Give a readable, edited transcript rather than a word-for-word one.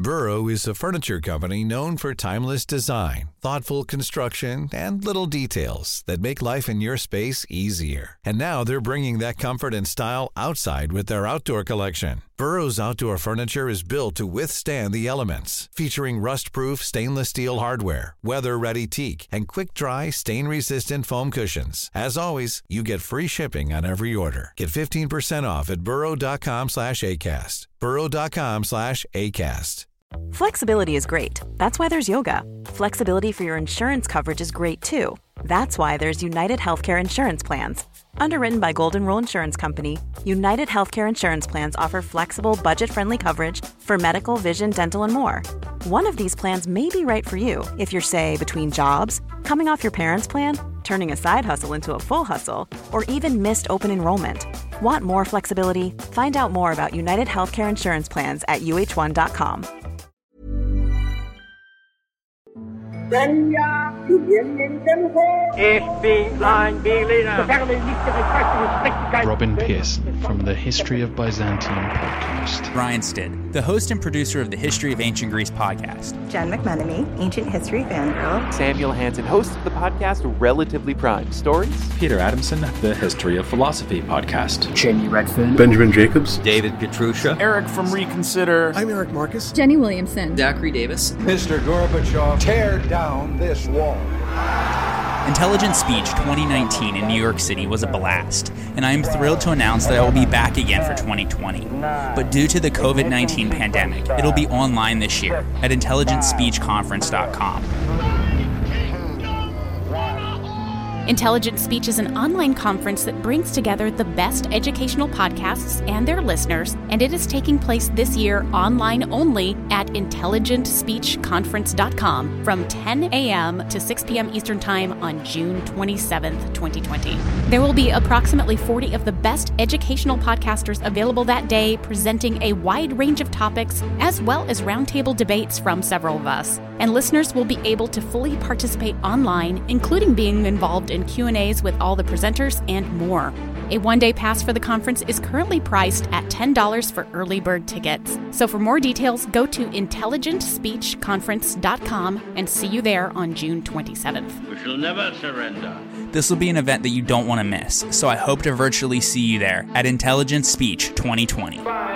Burrow is a furniture company known for timeless design, thoughtful construction, and little details that make life in your space easier. And now they're bringing that comfort and style outside with their outdoor collection. Burrow's outdoor furniture is built to withstand the elements, featuring rust-proof stainless steel hardware, weather-ready teak, and quick-dry, stain-resistant foam cushions. As always, you get free shipping on every order. Get 15% off at burrow.com/ACAST. burrow.com/ACAST. Flexibility is great. That's why there's yoga. Flexibility for your insurance coverage is great too. That's why there's United Healthcare Insurance Plans. Underwritten by Golden Rule Insurance Company, United Healthcare Insurance Plans offer flexible, budget-friendly coverage for medical, vision, dental, and more. One of these plans may be right for you if you're, say, between jobs, coming off your parents' plan, turning a side hustle into a full hustle, or even missed open enrollment. Want more flexibility? Find out more about United Healthcare Insurance Plans at UH1.com. 人家是人民政府。 Robin Pearson from the History of Byzantium podcast. Ryan Stidd, the host and producer of the History of Ancient Greece podcast. Jen McMenemy, Ancient History fangirl. Samuel Hansen, host of the podcast Relatively Prime Stories. Peter Adamson, the History of Philosophy podcast. Jamie Redfern. Benjamin Jacobs. David Petrusha. Eric from Reconsider. I'm Eric Marcus. Jenny Williamson. Zachary Davis. Mr. Gorbachev. Tear down this wall. Intelligent Speech 2019 in New York City was a blast, and I am thrilled to announce that I will be back again for 2020. But due to the COVID-19 pandemic, it'll be online this year at intelligentspeechconference.com. Intelligent Speech is an online conference that brings together the best educational podcasts and their listeners, and it is taking place this year online only at intelligentspeechconference.com from 10 a.m. to 6 p.m. Eastern Time on June 27th, 2020. There will be approximately 40 of the best educational podcasters available that day, presenting a wide range of topics, as well as roundtable debates from several of us. And listeners will be able to fully participate online, including being involved in Q&As with all the presenters and more. A one-day pass for the conference is currently priced at $10 for early bird tickets. So for more details, go to intelligentspeechconference.com and see you there on June 27th. We shall never surrender. This will be an event that you don't want to miss, so I hope to virtually see you there at Intelligent Speech 2020.